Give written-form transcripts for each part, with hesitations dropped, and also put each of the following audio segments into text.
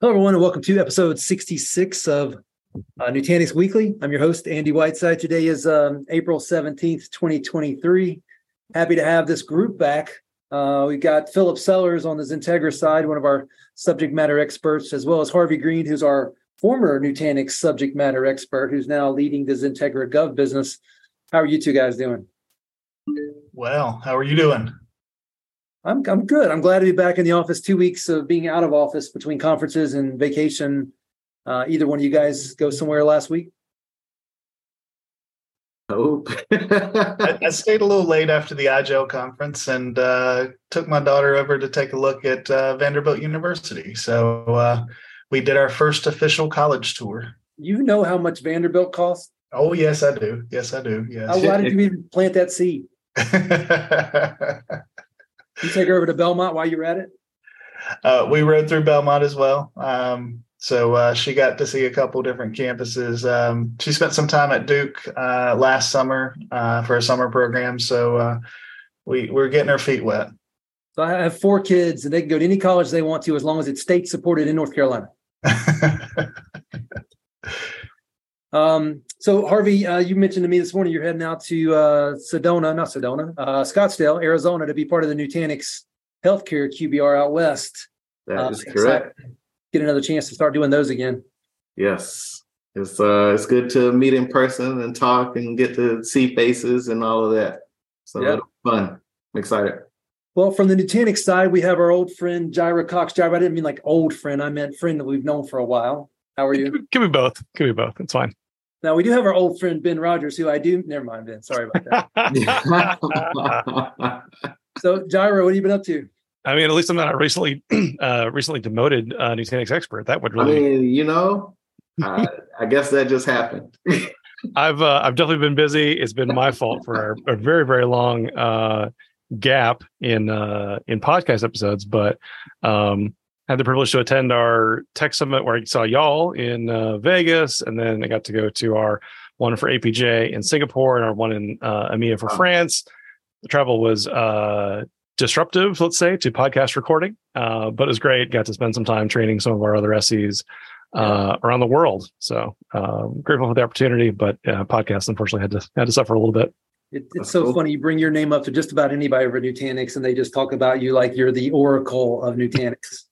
Hello, everyone, and welcome to episode 66 of Nutanix Weekly. I'm your host, Andy Whiteside. Today is April 17th, 2023. Happy to have this group back. We've got Philip Sellers on the Xentegra side, one of our subject matter experts, as well as Harvey Green, who's our former Nutanix subject matter expert, who's now leading the Xentegra Gov business. How are you two guys doing? Well, how are you doing? I'm good. I'm glad to be back in the office. 2 weeks of being out of office between conferences and vacation. Either one of you guys go somewhere last week? Oh, I stayed a little late after the IGEL conference and took my daughter over to take a look at Vanderbilt University. So we did our first official college tour. You know how much Vanderbilt costs? Oh, yes, I do. Yes, I do. Yes. Why did you even plant that seed? You take her over to Belmont while you were at it? We rode through Belmont as well. So she got to see a couple different campuses. She spent some time at Duke last summer for a summer program. So we're getting her feet wet. So I have 4 kids, and they can go to any college they want to as long as it's state supported in North Carolina. So Harvey, you mentioned to me this morning you're heading out to Scottsdale, Arizona, to be part of the Nutanix Healthcare QBR out west. that is correct. Get another chance to start doing those again. Yes. It's good to meet in person and talk and get to see faces and all of that. So Yeah. it'll be fun. I'm excited. Well, from the Nutanix side, we have our old friend, Jaira Cox. Jaira, I didn't mean like old friend. I meant friend that we've known for a while. How are you? Give me both. It's fine. Now, we do have our old friend, Ben Rogers, who never mind, Ben. Sorry about that. So, Jaira, what have you been up to? I mean, at least I'm not a recently demoted Nutanix expert. That would really. I guess that just happened. I've definitely been busy. It's been my fault for a very, very long gap in podcast episodes, but had the privilege to attend our tech summit where I saw y'all in Vegas, and then I got to go to our one for APJ in Singapore and our one in EMEA for France. The travel was disruptive, let's say, to podcast recording, but it was great. Got to spend some time training some of our other SEs around the world. So grateful for the opportunity, but podcast unfortunately had to suffer a little bit. It's so cool. Funny. You bring your name up to just about anybody over Nutanix, and they just talk about you like you're the oracle of Nutanix.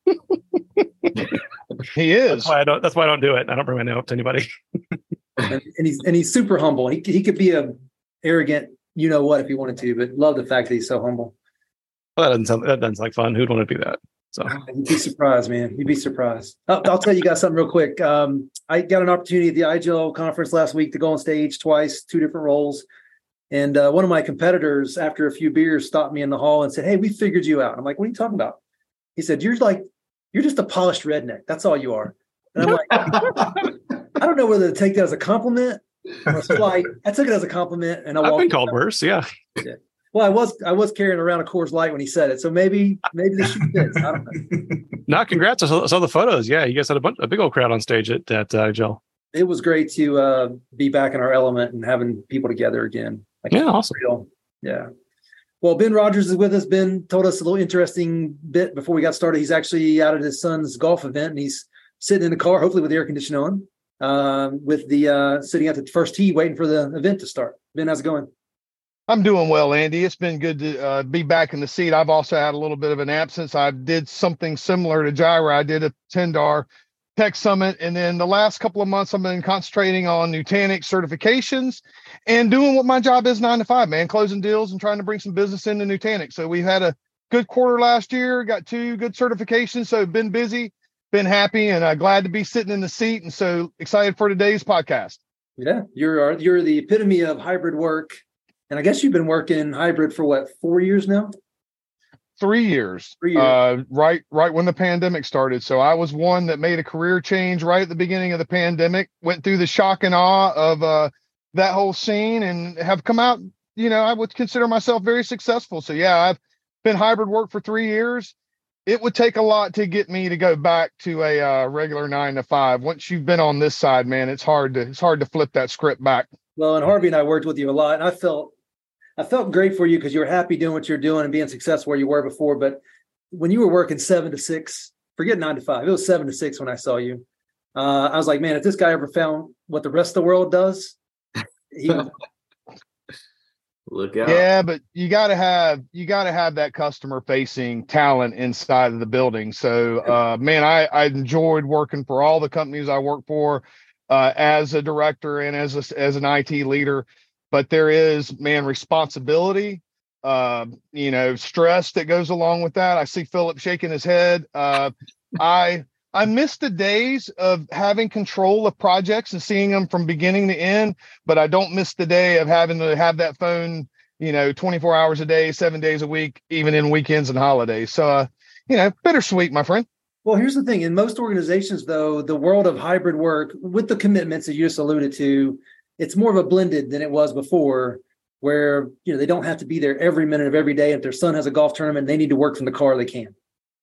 He is. That's why I don't do it. I don't bring my name up to anybody. and he's super humble. He could be a arrogant, you know what, if he wanted to, but love the fact that he's so humble. Well, that doesn't sound like fun. Who'd want to do that? So you'd be surprised, man. You'd be surprised. I'll tell you guys something real quick. I got an opportunity at the IGEL conference last week to go on stage twice, 2 different roles. And one of my competitors, after a few beers, stopped me in the hall and said, "Hey, we figured you out." I'm like, "What are you talking about?" He said, "You're just a polished redneck. That's all you are." And I'm like, I don't know whether to take that as a compliment or a slight. I took it as a compliment, and I've been called worse. Yeah. Well, I was carrying around a Coors Light when he said it, so maybe the shoe fits. I don't know. No, congrats! I saw the photos. Yeah, you guys had a big old crowd on stage at IGEL. It was great to be back in our element and having people together again. Awesome. Real. Yeah. Well, Ben Rogers is with us. Ben told us a little interesting bit before we got started. He's actually out at his son's golf event, and he's sitting in the car, hopefully with the air conditioning on, with the sitting at the first tee waiting for the event to start. Ben, how's it going? I'm doing well, Andy. It's been good to be back in the seat. I've also had a little bit of an absence. I did something similar to Jaira. I did attend our Tech Summit, and then the last couple of months I've been concentrating on Nutanix certifications and doing what my job is 9 to 5, man, closing deals and trying to bring some business into Nutanix. So we've had a good quarter last year, got 2 good certifications, so been busy, been happy, and glad to be sitting in the seat, and so excited for today's podcast. Yeah, you're the epitome of hybrid work, and I guess you've been working hybrid for what, 4 years now? 3 years. 3 years. Right when the pandemic started. So I was one that made a career change right at the beginning of the pandemic, went through the shock and awe of that whole scene, and have come out, I would consider myself very successful. So yeah, I've been hybrid work for 3 years. It would take a lot to get me to go back to a regular 9 to 5. Once you've been on this side, man, it's hard to flip that script back. Well, and Harvey and I worked with you a lot, and I felt great for you because you were happy doing what you're doing and being successful where you were before. But when you were working 7 to 6 forget 9 to 5. It was 7 to 6 when I saw you. I was like, man, if this guy ever found what the rest of the world does, he would. Look out. Yeah, but you gotta have that customer facing talent inside of the building. So man, I enjoyed working for all the companies I work for as a director and as an IT leader. But there is, man, responsibility, stress that goes along with that. I see Philip shaking his head. I miss the days of having control of projects and seeing them from beginning to end, but I don't miss the day of having to have that phone, 24 hours a day, 7 days a week, even in weekends and holidays. So, bittersweet, my friend. Well, here's the thing. In most organizations, though, the world of hybrid work with the commitments that you just alluded to, it's more of a blended than it was before, where, they don't have to be there every minute of every day. If their son has a golf tournament, they need to work from the car, they can.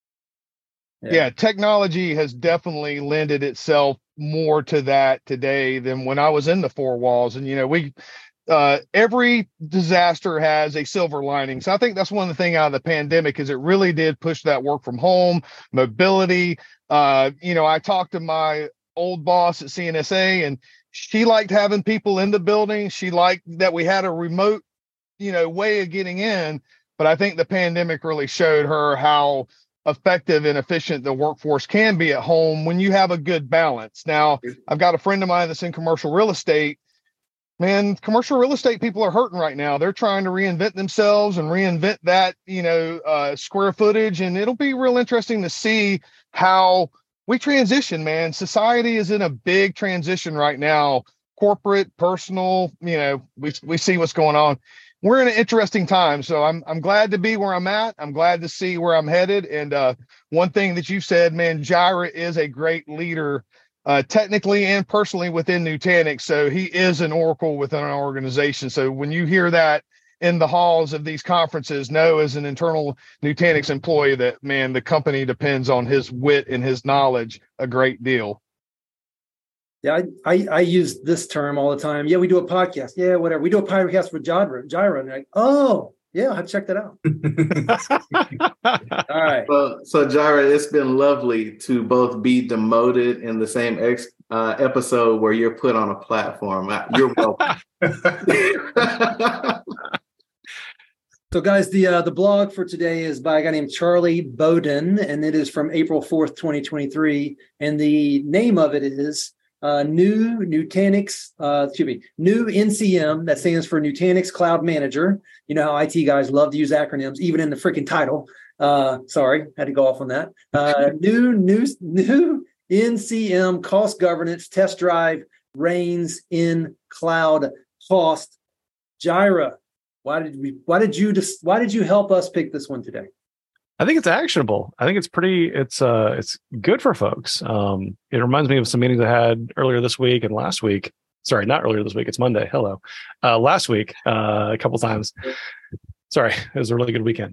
Yeah, technology has definitely lended itself more to that today than when I was in the four walls. And, every disaster has a silver lining. So I think that's one of the things out of the pandemic is it really did push that work from home, mobility. I talked to my old boss at CNSA, and she liked having people in the building. She liked that we had a remote, way of getting in. But I think the pandemic really showed her how effective and efficient the workforce can be at home when you have a good balance. Now, I've got a friend of mine that's in commercial real estate. Man, commercial real estate people are hurting right now. They're trying to reinvent themselves and reinvent that, square footage. And it'll be real interesting to see how we transition, man. Society is in a big transition right now. Corporate, personal, we see what's going on. We're in an interesting time. So I'm glad to be where I'm at. I'm glad to see where I'm headed. And one thing that you said, man, Jaira is a great leader, technically and personally within Nutanix. So he is an oracle within our organization. So when you hear that in the halls of these conferences, know as an internal Nutanix employee that, man, the company depends on his wit and his knowledge a great deal. Yeah, I use this term all the time. Yeah, we do a podcast. Yeah, whatever. We do a podcast with Jaira. And like, oh, yeah, I'll check that out. All right. So Jaira, it's been lovely to both be demoted in the same episode where you're put on a platform. You're welcome. So, guys, the blog for today is by a guy named Charlie Bowden, and it is from April 4th, 2023. And the name of it is new NCM, that stands for Nutanix Cloud Manager. You know how IT guys love to use acronyms, even in the freaking title. Sorry, had to go off on that. New NCM cost governance test drive reigns in cloud cost. Jaira, why did you help us pick this one today? I think it's actionable. I think it's good for folks. It reminds me of some meetings I had earlier this week and last week. Sorry, not earlier this week. It's Monday. Hello. Last week, a couple times. Sorry, it was a really good weekend.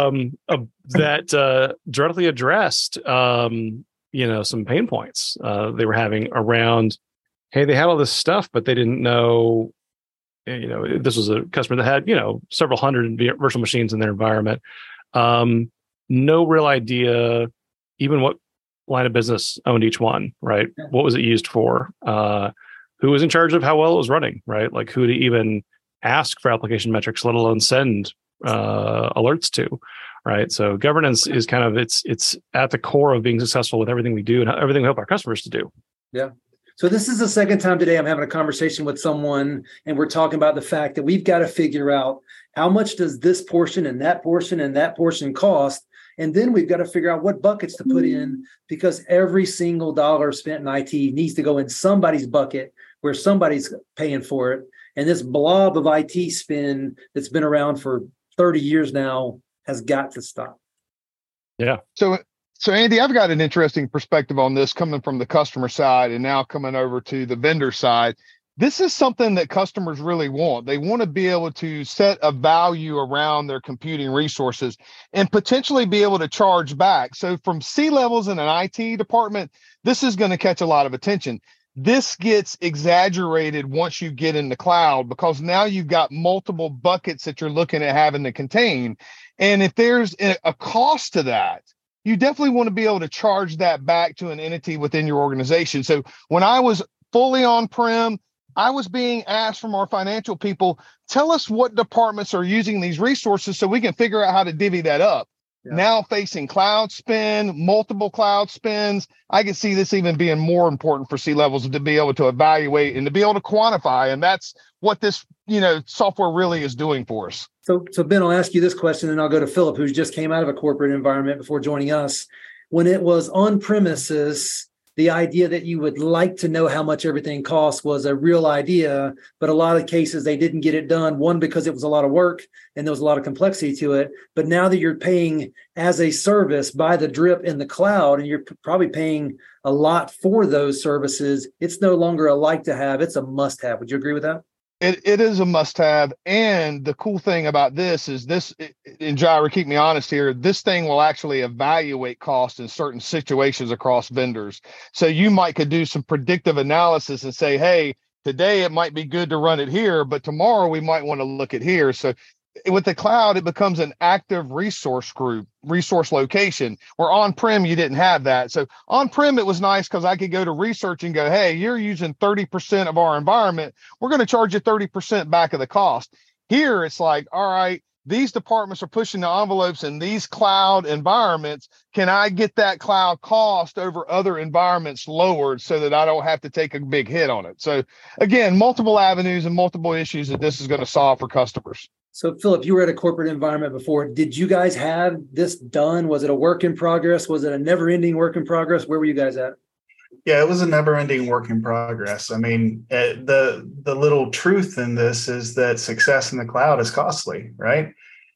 That directly addressed, some pain points they were having around, hey, they had all this stuff, but they didn't know, this was a customer that had, several hundred virtual machines in their environment. No real idea even what line of business owned each one, right? Yeah. What was it used for? Who was in charge of how well it was running, right? Like who to even ask for application metrics, let alone send alerts to, right? So governance is kind of, it's at the core of being successful with everything we do and everything we help our customers to do. Yeah. So this is the second time today I'm having a conversation with someone, and we're talking about the fact that we've got to figure out how much does this portion and that portion and that portion cost. And then we've got to figure out what buckets to put in, because every single dollar spent in IT needs to go in somebody's bucket where somebody's paying for it. And this blob of IT spend that's been around for 30 years now has got to stop. Yeah. So Andy, I've got an interesting perspective on this coming from the customer side and now coming over to the vendor side. This is something that customers really want. They want to be able to set a value around their computing resources and potentially be able to charge back. So from C-levels in an IT department, this is going to catch a lot of attention. This gets exaggerated once you get in the cloud, because now you've got multiple buckets that you're looking at having to contain. And if there's a cost to that, you definitely want to be able to charge that back to an entity within your organization. So when I was fully on-prem, I was being asked from our financial people, tell us what departments are using these resources so we can figure out how to divvy that up. Yeah. Now facing cloud spend, multiple cloud spends, I can see this even being more important for C-levels to be able to evaluate and to be able to quantify. And that's what this, software really is doing for us. So Ben, I'll ask you this question, and I'll go to Philip, who just came out of a corporate environment before joining us. When it was on premises, the idea that you would like to know how much everything costs was a real idea, but a lot of cases they didn't get it done. One, because it was a lot of work and there was a lot of complexity to it. But now that you're paying as a service by the drip in the cloud, and you're probably paying a lot for those services, it's no longer a like to have, it's a must have. Would you agree with that? It is a must-have, and the cool thing about this is and Jaira, keep me honest here, this thing will actually evaluate cost in certain situations across vendors. So you could do some predictive analysis and say, hey, today it might be good to run it here, but tomorrow we might want to look at here. So with the cloud, it becomes an active resource location, where on-prem, you didn't have that. So on-prem, it was nice because I could go to research and go, hey, you're using 30% of our environment. We're going to charge you 30% back of the cost. Here, it's like, all right, these departments are pushing the envelopes in these cloud environments. Can I get that cloud cost over other environments lowered so that I don't have to take a big hit on it? So again, multiple avenues and multiple issues that this is going to solve for customers. So, Philip, you were at a corporate environment before. Did you guys have this done? Was it a work in progress? Was it a never-ending work in progress? Where were you guys at? Yeah, it was a never-ending work in progress. I mean, the little truth in this is that success in the cloud is costly, right?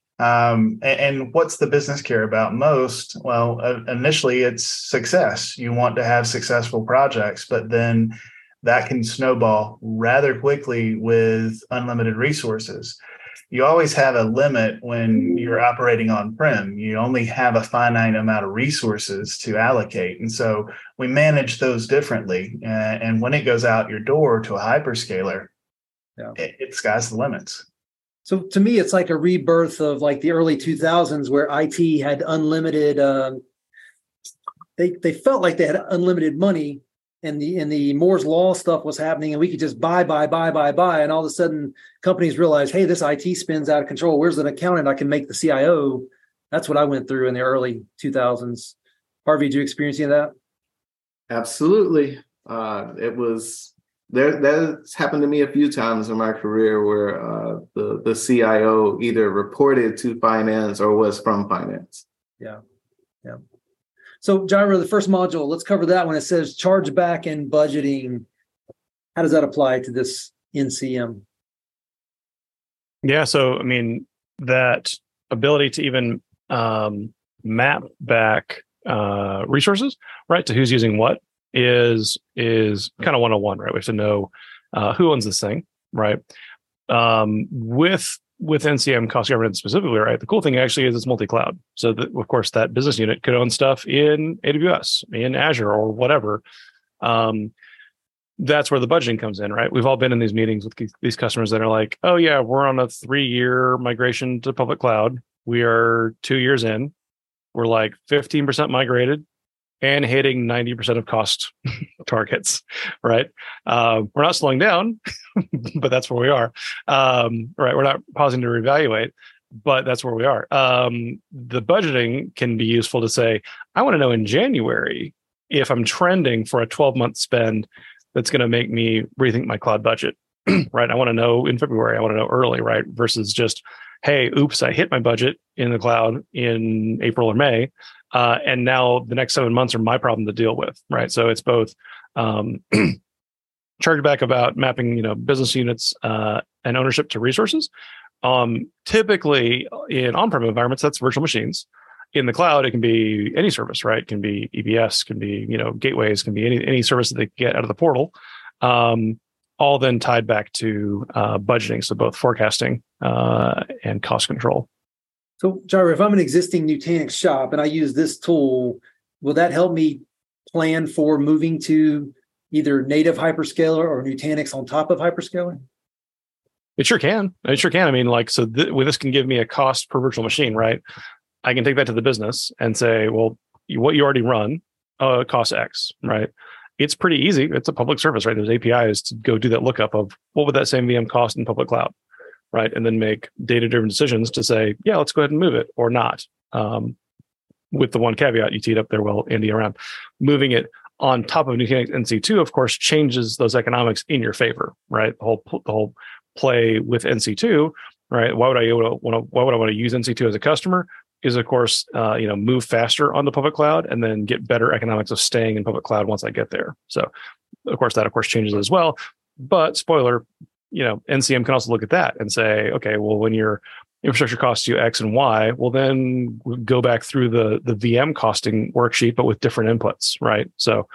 And what's the business care about most? Well, initially, it's success. You want to have successful projects, but then that can snowball rather quickly with unlimited resources. You always have a limit when you're operating on-prem. You only have a finite amount of resources to allocate. And so we manage those differently. And when it goes out your door to a hyperscaler, it sky's the limits. So to me, it's like a rebirth of like the early 2000s where IT had unlimited, they felt like they had unlimited money, and the Moore's Law stuff was happening, and we could just buy. And all of a sudden companies realized, hey, this IT spin's out of control. Where's an accountant I can make the CIO? That's what I went through in the early 2000s. Harvey, did you experience any of that? Absolutely. It was there. That's happened to me a few times in my career where the CIO either reported to finance or was from finance. Yeah. So, Jaira, the first module, let's cover that one. It says chargeback and budgeting. How does that apply to this NCM? Yeah, so I mean, that ability to even map back resources, right, to who's using what is kind of 101, right? We have to know who owns this thing, right? With NCM cost governance specifically, right? The cool thing actually is it's multi-cloud. So of course, that business unit could own stuff in AWS, in Azure, or whatever. That's where the budgeting comes in, right? We've all been in these meetings with these customers that are like, oh yeah, we're on a 3-year migration to public cloud. We are 2 years in. We're like 15% migrated and hitting 90% of cost targets, right? We're not slowing down, but that's where we are, right? We're not pausing to reevaluate, but that's where we are. The budgeting can be useful to say, I want to know in January if I'm trending for a 12-month spend that's going to make me rethink my cloud budget, right? I want to know in February, I want to know early, right? Versus just, hey, oops, I hit my budget in the cloud in April or May. And now the next 7 months are my problem to deal with, right? So it's both chargeback about mapping, business units and ownership to resources. Typically in on-prem environments, that's virtual machines. In the cloud, it can be any service, right? It can be EBS, can be gateways, can be any service that they get out of the portal. All then tied back to budgeting, so both forecasting and cost control. So, Jaira, if I'm an existing Nutanix shop and I use this tool, will that help me plan for moving to either native hyperscaler or Nutanix on top of hyperscaler? It sure can. I mean, this can give me a cost per virtual machine, right? I can take that to the business and say, well, what you already run costs X, right? It's pretty easy. It's a public service, right? There's APIs to go do that lookup of what would that same VM cost in public cloud, right? And then make data-driven decisions to say, yeah, let's go ahead and move it or not. With the one caveat you teed up there, well, Andy, around moving it on top of Nutanix NC2, of course, changes those economics in your favor, right? The whole play with NC2, right? Why would I want to use NC2 as a customer? Is of course, move faster on the public cloud and then get better economics of staying in public cloud once I get there. So, of course, changes as well. But spoiler, NCM can also look at that and say, okay, well, when your infrastructure costs you X and Y, well, then go back through the VM costing worksheet, but with different inputs, right? So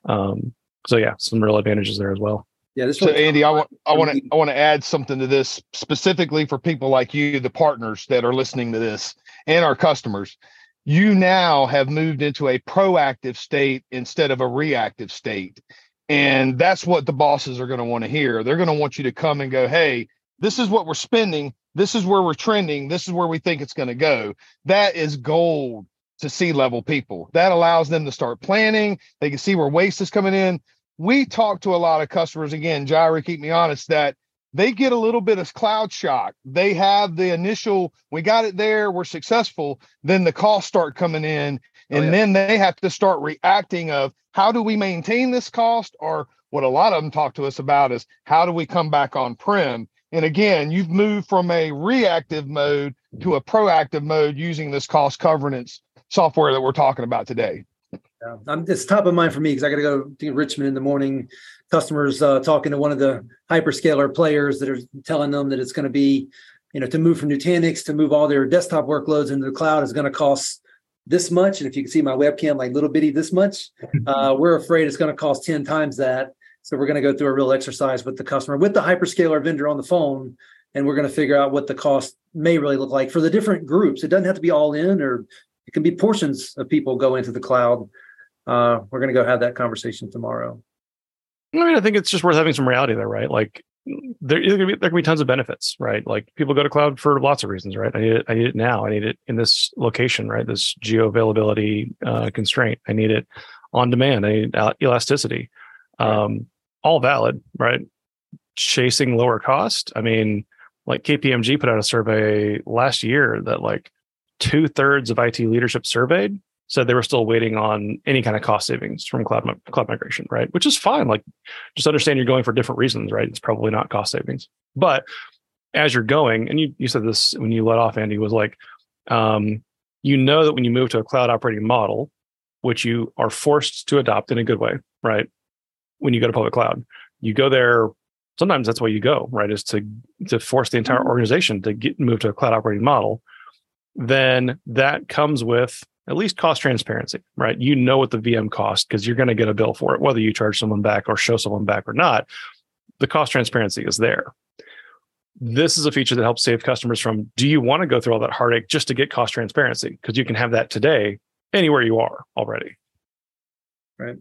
yeah, some real advantages there as well. Yeah. So Andy, I want to add something to this specifically for people like you, the partners that are listening to this, and our customers. You now have moved into a proactive state instead of a reactive state. And that's what the bosses are going to want to hear. They're going to want you to come and go, hey, this is what we're spending. This is where we're trending. This is where we think it's going to go. That is gold to C-level people. That allows them to start planning. They can see where waste is coming in. We talk to a lot of customers, again, Jaira, keep me honest, that they get a little bit of cloud shock. They have the initial, we got it there, we're successful. Then the costs start coming in, and then they have to start reacting of how do we maintain this cost? Or what a lot of them talk to us about is how do we come back on-prem? And again, you've moved from a reactive mode to a proactive mode using this cost governance software that we're talking about today. Yeah, it's top of mind for me because I got to go to Richmond in the morning. Customers talking to one of the hyperscaler players that are telling them that it's going to be, to move from Nutanix to move all their desktop workloads into the cloud is going to cost this much. And if you can see my webcam, like little bitty this much, we're afraid it's going to cost 10 times that. So we're going to go through a real exercise with the customer, with the hyperscaler vendor on the phone, and we're going to figure out what the cost may really look like for the different groups. It doesn't have to be all in, or it can be portions of people go into the cloud. We're going to go have that conversation tomorrow. I think it's just worth having some reality there, right? Like there can be tons of benefits, right? Like people go to cloud for lots of reasons, right? I need it now. I need it in this location, right? This geo availability constraint. I need it on demand. I need elasticity. All valid, right? Chasing lower cost. I mean, like KPMG put out a survey last year that like 2/3 of IT leadership surveyed said they were still waiting on any kind of cost savings from cloud migration, right? Which is fine. Like, just understand you're going for different reasons, right? It's probably not cost savings. But as you're going, and you said this when you let off, Andy, was like, that when you move to a cloud operating model, which you are forced to adopt in a good way, right? When you go to public cloud, you go there. Sometimes that's why you go, right? Is to force the entire organization to move to a cloud operating model. Then that comes with at least cost transparency, right? You know what the VM costs because you're going to get a bill for it, whether you charge someone back or show someone back or not. The cost transparency is there. This is a feature that helps save customers from, do you want to go through all that heartache just to get cost transparency? Because you can have that today anywhere you are already. Right.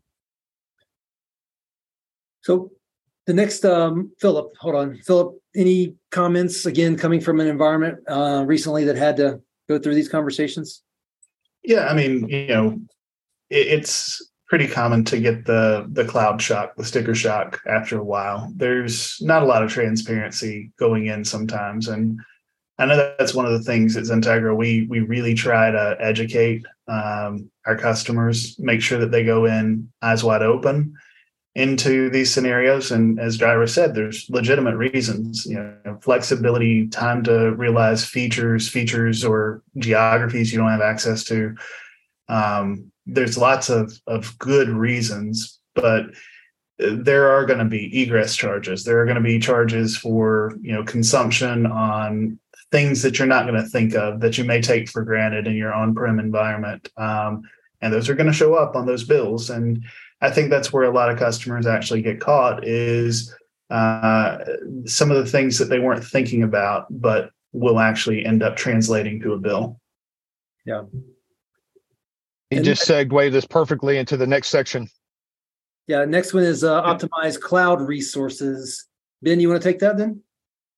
So the next, Philip, hold on. Philip, any comments, again, coming from an environment recently that had to go through these conversations? Yeah, I mean, it's pretty common to get the cloud shock, the sticker shock after a while. There's not a lot of transparency going in sometimes. And I know that's one of the things at Xentegra. We really try to educate our customers, make sure that they go in eyes wide open into these scenarios. And as Jaira said, there's legitimate reasons, flexibility, time to realize features or geographies you don't have access to. There's lots of good reasons, but there are going to be egress charges. There are going to be charges for, consumption on things that you're not going to think of that you may take for granted in your on-prem environment. And those are going to show up on those bills. And I think that's where a lot of customers actually get caught is some of the things that they weren't thinking about, but will actually end up translating to a bill. Yeah. You just segued this perfectly into the next section. Yeah. Next one is optimize cloud resources. Ben, you want to take that then?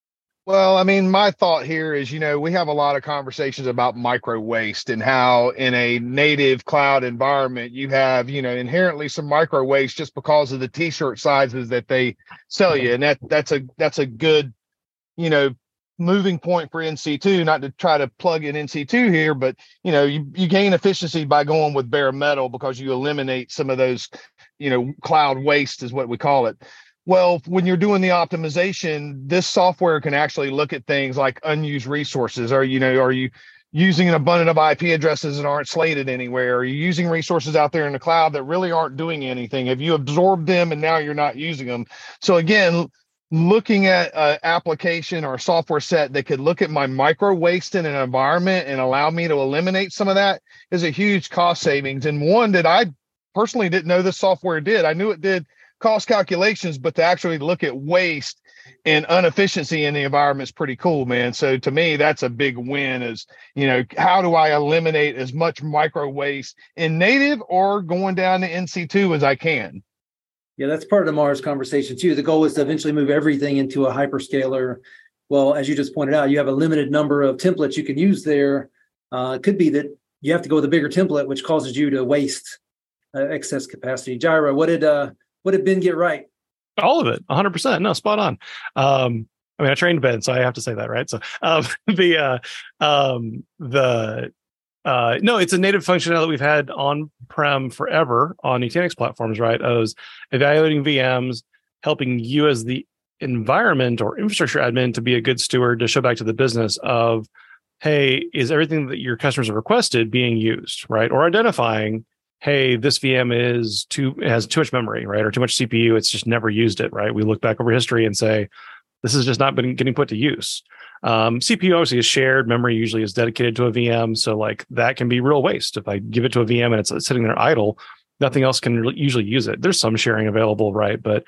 Well, I mean, my thought here is, we have a lot of conversations about micro waste and how in a native cloud environment, you have, inherently some micro waste just because of the t-shirt sizes that they sell you. And that's a good, moving point for NC2, not to try to plug in NC2 here, but, you gain efficiency by going with bare metal because you eliminate some of those, cloud waste is what we call it. Well, when you're doing the optimization, this software can actually look at things like unused resources. Are you using an abundance of IP addresses that aren't slated anywhere? Are you using resources out there in the cloud that really aren't doing anything? Have you absorbed them and now you're not using them? So again, looking at an application or a software set that could look at my micro waste in an environment and allow me to eliminate some of that is a huge cost savings. And one that I personally didn't know this software did. I knew it did cost calculations, but to actually look at waste and inefficiency in the environment is pretty cool, man. So to me, that's a big win is, how do I eliminate as much micro waste in native or going down to NC2 as I can? Yeah, that's part of tomorrow's conversation too. The goal is to eventually move everything into a hyperscaler. Well, as you just pointed out, you have a limited number of templates you can use there. It could be that you have to go with a bigger template, which causes you to waste excess capacity. Jaira, what did Ben get right? All of it, 100%. No, spot on. I trained Ben, so I have to say that, right? So no, it's a native function that we've had on-prem forever on Nutanix platforms, right? I was evaluating VMs, helping you as the environment or infrastructure admin to be a good steward to show back to the business of, hey, is everything that your customers have requested being used, right? Or identifying, hey, this VM has too much memory, right? Or too much CPU. It's just never used it, right? We look back over history and say, this has just not been getting put to use. CPU obviously is shared. Memory usually is dedicated to a VM. So like that can be real waste. If I give it to a VM and it's sitting there idle, nothing else can usually use it. There's some sharing available, right? But,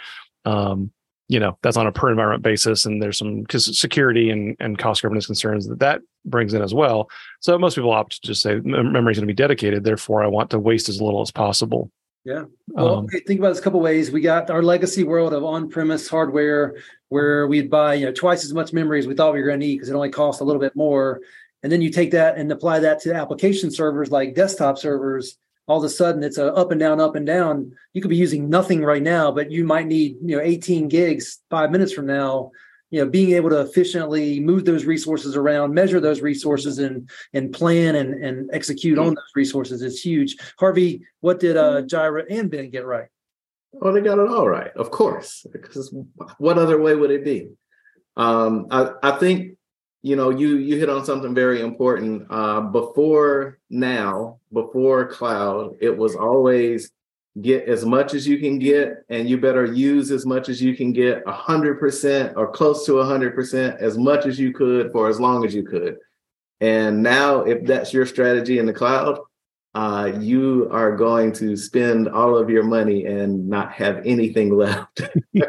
that's on a per environment basis. And there's some security and cost governance concerns that brings in as well. So most people opt to just say memory is going to be dedicated. Therefore, I want to waste as little as possible. Yeah. Well, think about this a couple of ways. We got our legacy world of on-premise hardware where we'd buy, twice as much memory as we thought we were going to need because it only costs a little bit more. And then you take that and apply that to application servers like desktop servers. All of a sudden, it's a up and down, up and down. You could be using nothing right now, but you might need, 18 gigs 5 minutes from now. Being able to efficiently move those resources around, measure those resources, and plan and execute on those resources is huge. Harvey, what did Jaira and Ben get right? Oh, they got it all right, of course. Because what other way would it be? I think you hit on something very important. Before cloud, it was always get as much as you can get, and you better use as much as you can get, 100% or close to 100%, as much as you could for as long as you could. And now, if that's your strategy in the cloud, you are going to spend all of your money and not have anything left.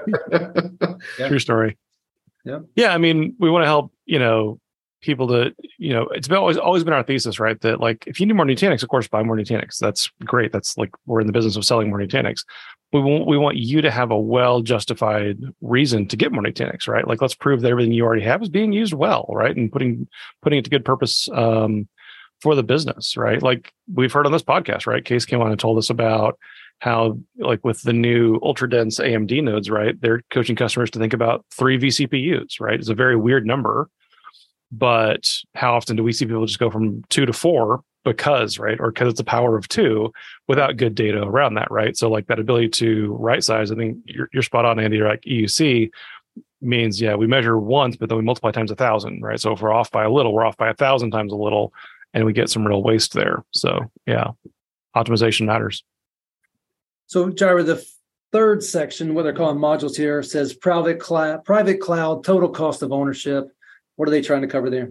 True story. Yeah. Yeah. I mean, we want to help, people to, it's always been our thesis, right? That like, if you need more Nutanix, of course, buy more Nutanix. That's great. That's like, we're in the business of selling more Nutanix. We want you to have a well-justified reason to get more Nutanix, right? Like, let's prove that everything you already have is being used well, right? And putting it to good purpose for the business, right? Like we've heard on this podcast, right? Case came on and told us about how, like with the new ultra dense AMD nodes, right? They're coaching customers to think about 3 vCPUs, right? It's a very weird number. But how often do we see people just go from 2 to 4 because it's a power of 2 without good data around that, right? So like that ability to right size, I think you're spot on, Andy. Like EUC means, we measure once, but then we multiply times 1,000, right? So if we're off by a little, we're off by 1,000 times a little, and we get some real waste there. So optimization matters. So Jaira, the third section, what they're calling modules here, says private cloud, total cost of ownership. What are they trying to cover there?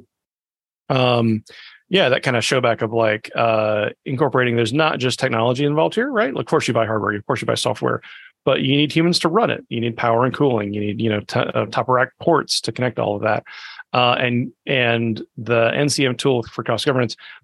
That kind of show back of like incorporating, there's not just technology involved here, right? Like, of course you buy hardware, of course you buy software, but you need humans to run it. You need power and cooling. You need, top of rack ports to connect all of that. And the NCM tool for cost governance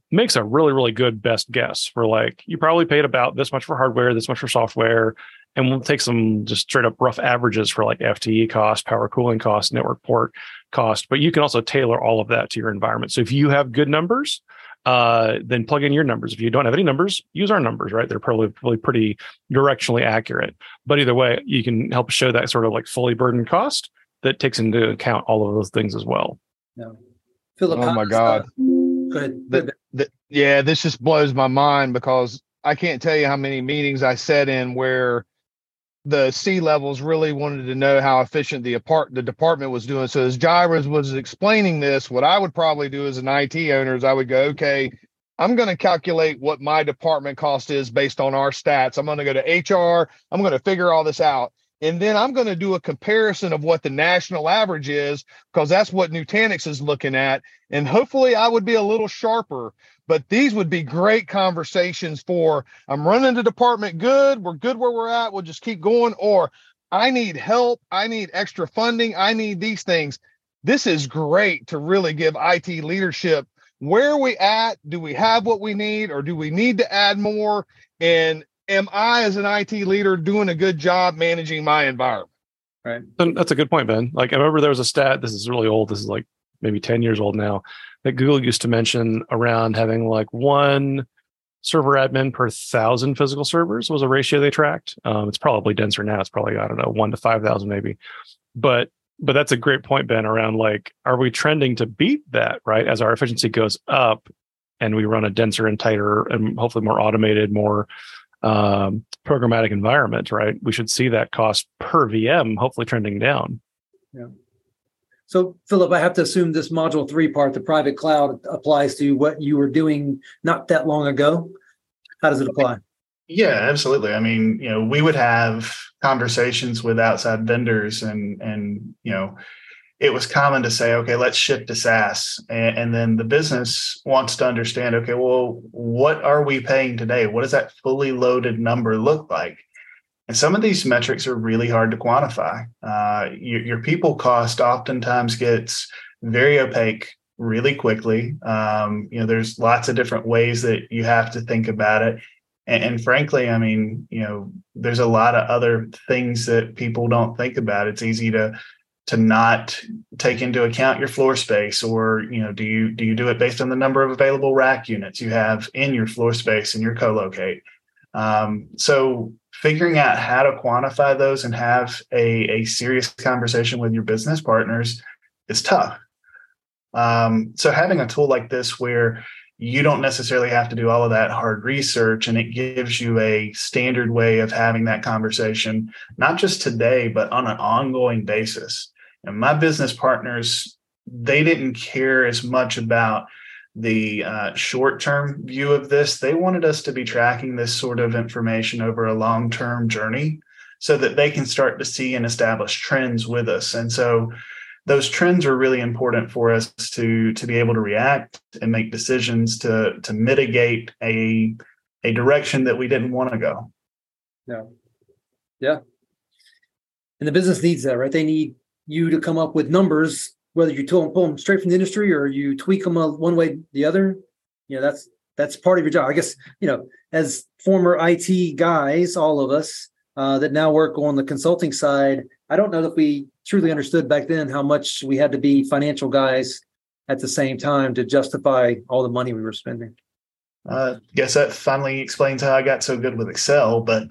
makes a really, really good best guess for like, you probably paid about this much for hardware, this much for software, and we'll take some just straight up rough averages for like FTE cost, power cooling cost, network port cost. But you can also tailor all of that to your environment. So if you have good numbers, then plug in your numbers. If you don't have any numbers, use our numbers, right? They're probably pretty directionally accurate. But either way, you can help show that sort of like fully burdened cost that takes into account all of those things as well. Yeah. Philip, Oh my God. Go ahead. Yeah, this just blows my mind because I can't tell you how many meetings I sat in where the C-levels really wanted to know how efficient the department was doing. So as Jaira was explaining this, what I would probably do as an IT owner is I would go, okay, I'm going to calculate what my department cost is based on our stats. I'm going to go to HR. I'm going to figure all this out. And then I'm going to do a comparison of what the national average is, because that's what Nutanix is looking at. And hopefully I would be a little sharper, but these would be great conversations for, I'm running the department good. We're good where we're at. We'll just keep going. Or I need help. I need extra funding. I need these things. This is great to really give IT leadership. Where are we at? Do we have what we need, or do we need to add more? And am I, as an IT leader, doing a good job managing my environment? Right. That's a good point, Ben. Like, I remember there was a stat, this is really old, this is like maybe 10 years old now, that Google used to mention around having like one server admin per 1,000 physical servers was a ratio they tracked. It's probably denser now. It's probably, I don't know, 1 to 5,000 maybe. But that's a great point, Ben, around like, are we trending to beat that, right? As our efficiency goes up and we run a denser and tighter and hopefully more automated, more programmatic environment, right? We should see that cost per VM hopefully trending down. Yeah. So, Philip, I have to assume this module 3 part, the private cloud, applies to what you were doing not that long ago. How does it apply? Yeah, absolutely. I mean, we would have conversations with outside vendors and it was common to say, okay, let's shift to SaaS. And then the business wants to understand, okay, well, what are we paying today? What does that fully loaded number look like? And some of these metrics are really hard to quantify. Your people cost oftentimes gets very opaque really quickly. There's lots of different ways that you have to think about it. And frankly, I mean, there's a lot of other things that people don't think about. It's easy to not take into account your floor space, or, do you do it based on the number of available rack units you have in your floor space and your co-locate? So figuring out how to quantify those and have a serious conversation with your business partners is tough. So having a tool like this where you don't necessarily have to do all of that hard research, and it gives you a standard way of having that conversation, not just today, but on an ongoing basis. And my business partners, they didn't care as much about the short-term view of this. They wanted us to be tracking this sort of information over a long-term journey so that they can start to see and establish trends with us. And so those trends are really important for us to be able to react and make decisions to mitigate a direction that we didn't want to go. Yeah. And the business needs that, right? They need you to come up with numbers, whether you pull them straight from the industry or you tweak them one way or the other. That's part of your job. I guess, as former IT guys, all of us that now work on the consulting side, I don't know that we truly understood back then how much we had to be financial guys at the same time to justify all the money we were spending. Guess that finally explains how I got so good with Excel, but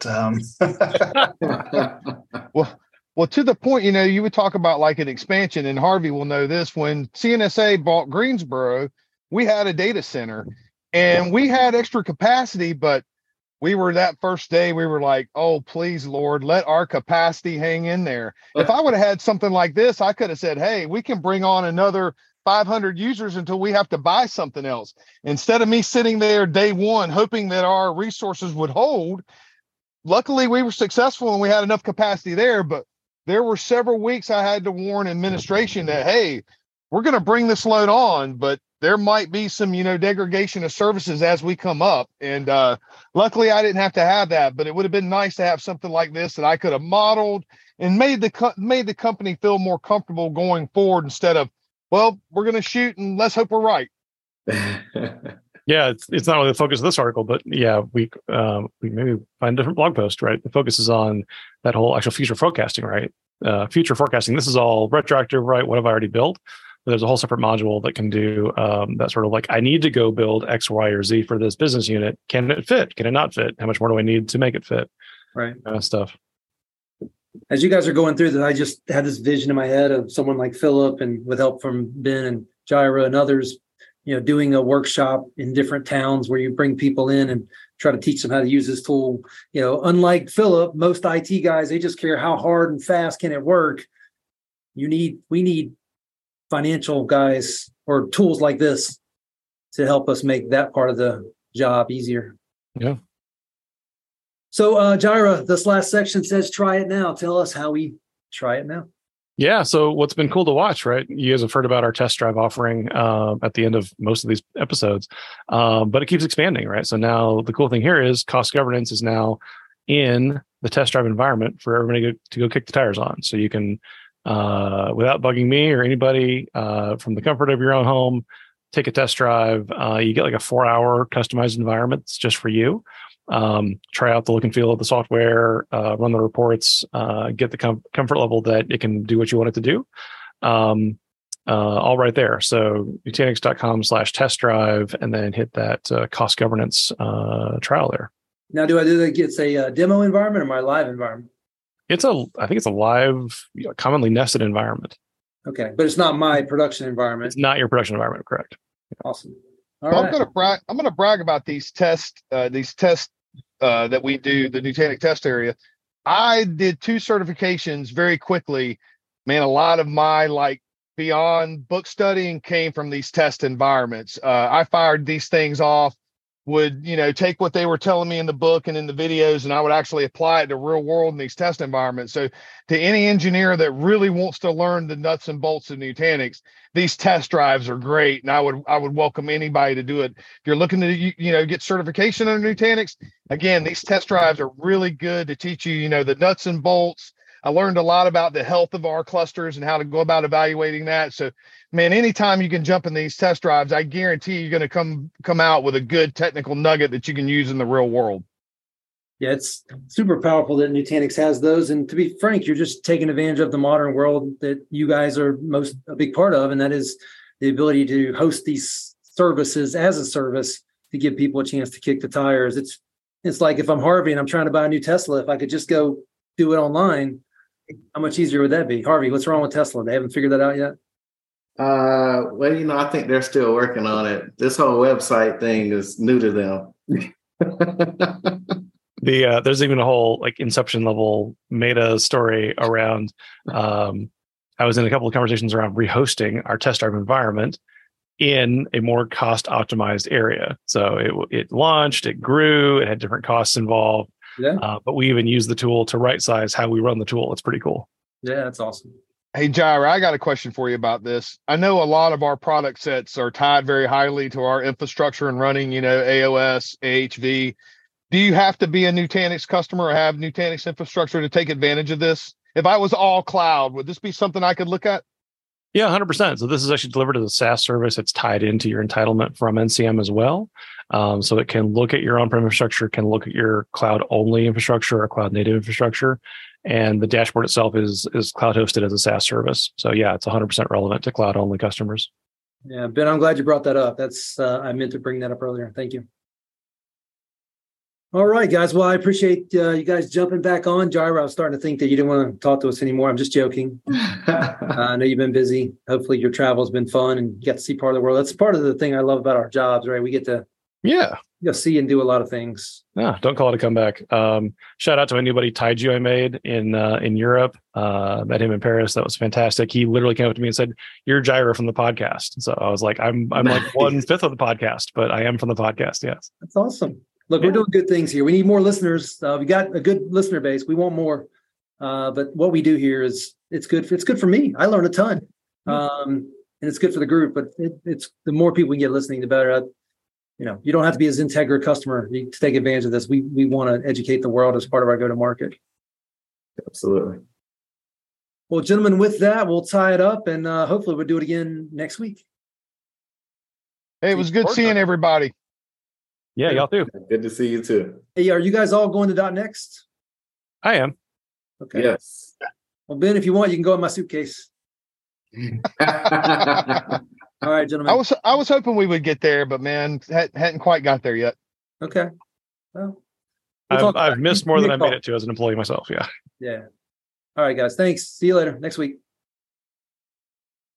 Well, to the point, you would talk about like an expansion, and Harvey will know this. When CNSA bought Greensboro, we had a data center and we had extra capacity, but we were that first day, we were like, oh, please, Lord, let our capacity hang in there. If I would have had something like this, I could have said, hey, we can bring on another 500 users until we have to buy something else. Instead of me sitting there day one, hoping that our resources would hold, luckily we were successful and we had enough capacity there. But there were several weeks I had to warn administration that, hey, we're going to bring this load on, but there might be some, degradation of services as we come up. And luckily I didn't have to have that, but it would have been nice to have something like this that I could have modeled and made the company feel more comfortable going forward, instead of, well, we're going to shoot and let's hope we're right. Yeah, it's not only the focus of this article, but yeah, we maybe find a different blog post, right? The focus is on that whole actual future forecasting, right? Future forecasting. This is all retroactive, right? What have I already built? But there's a whole separate module that can do that sort of like, I need to go build X, Y, or Z for this business unit. Can it fit? Can it not fit? How much more do I need to make it fit? Right. Kind of stuff. As you guys are going through this, I just had this vision in my head of someone like Philip, and with help from Ben and Jaira and others, doing a workshop in different towns where you bring people in and try to teach them how to use this tool. Unlike Philip, most IT guys, they just care how hard and fast can it work. We need financial guys or tools like this to help us make that part of the job easier. Yeah. So, Jaira, this last section says, try it now. Tell us how we try it now. Yeah. So what's been cool to watch, right? You guys have heard about our test drive offering at the end of most of these episodes, but it keeps expanding, right? So now the cool thing here is cost governance is now in the test drive environment for everybody to go kick the tires on. So you can, without bugging me or anybody, from the comfort of your own home, take a test drive. You get like a 4-hour customized environment. It's just for you. Try out the look and feel of the software, run the reports, get the comfort level that it can do what you want it to do. All right there. So Nutanix.com/test drive, and then hit that cost governance trial there. Now, do I do that? It's a demo environment or my live environment? I think it's a live, commonly nested environment. Okay, but it's not my production environment. It's not your production environment, correct? Awesome. All right. I'm gonna brag about these tests that we do, the Nutanix test area. I did 2 certifications very quickly. Man, a lot of my beyond book studying came from these test environments. I fired these things off, would take what they were telling me in the book and in the videos, and I would actually apply it to real world in these test environments. So to any engineer that really wants to learn the nuts and bolts of Nutanix, these test drives are great, and I would welcome anybody to do it. If you're looking to get certification under Nutanix, again, these test drives are really good to teach you the nuts and bolts. I learned a lot about the health of our clusters and how to go about evaluating that. So, man, anytime you can jump in these test drives, I guarantee you're going to come out with a good technical nugget that you can use in the real world. Yeah, it's super powerful that Nutanix has those. And to be frank, you're just taking advantage of the modern world that you guys are a big part of, and that is the ability to host these services as a service to give people a chance to kick the tires. It's like if I'm Harvey and I'm trying to buy a new Tesla, if I could just go do it online, how much easier would that be? Harvey, what's wrong with Tesla? They haven't figured that out yet? Well, I think they're still working on it. This whole website thing is new to them. There's even a whole inception level meta story around. I was in a couple of conversations around rehosting our test drive environment in a more cost optimized area. So it launched, it grew, it had different costs involved. Yeah. But we even use the tool to right size how we run the tool. It's pretty cool. Yeah, that's awesome. Hey, Jaira, I got a question for you about this. I know a lot of our product sets are tied very highly to our infrastructure and running, AOS, AHV. Do you have to be a Nutanix customer or have Nutanix infrastructure to take advantage of this? If I was all cloud, would this be something I could look at? Yeah, 100%. So this is actually delivered as a SaaS service. It's tied into your entitlement from NCM as well. So it can look at your on-prem infrastructure, can look at your cloud-only infrastructure or cloud-native infrastructure. And the dashboard itself is cloud-hosted as a SaaS service. So yeah, it's 100% relevant to cloud-only customers. Yeah, Ben, I'm glad you brought that up. That's I meant to bring that up earlier. Thank you. All right, guys. Well, I appreciate you guys jumping back on. Jaira, I was starting to think that you didn't want to talk to us anymore. I'm just joking. I know you've been busy. Hopefully your travel's been fun and you get to see part of the world. That's part of the thing I love about our jobs, right? We get to see and do a lot of things. No, don't call it a comeback. Shout out to anybody Taiju I made in Europe. Met him in Paris. That was fantastic. He literally came up to me and said, "You're Jaira from the podcast." So I was like, I'm like 1/5 of the podcast, but I am from the podcast. Yes. That's awesome. Look, we're doing good things here. We need more listeners. We got a good listener base. We want more. But what we do here is it's good for me. I learn a ton. And it's good for the group, but it's the more people we get listening, the better. You don't have to be a Xintegra customer to take advantage of this. We want to educate the world as part of our go-to-market. Absolutely. Well, gentlemen, with that, we'll tie it up and hopefully we'll do it again next week. Hey, it was good seeing everybody. Yeah, y'all too. Good to see you too. Hey, are you guys all going to .next? I am. Okay. Yes. Well, Ben, if you want, you can go in my suitcase. All right, gentlemen. I was hoping we would get there, but man, hadn't quite got there yet. Okay. Well, we'll talk about I've it. missed Give more me than a I've made call. it to as an employee myself. Yeah. Yeah. All right, guys. Thanks. See you later next week.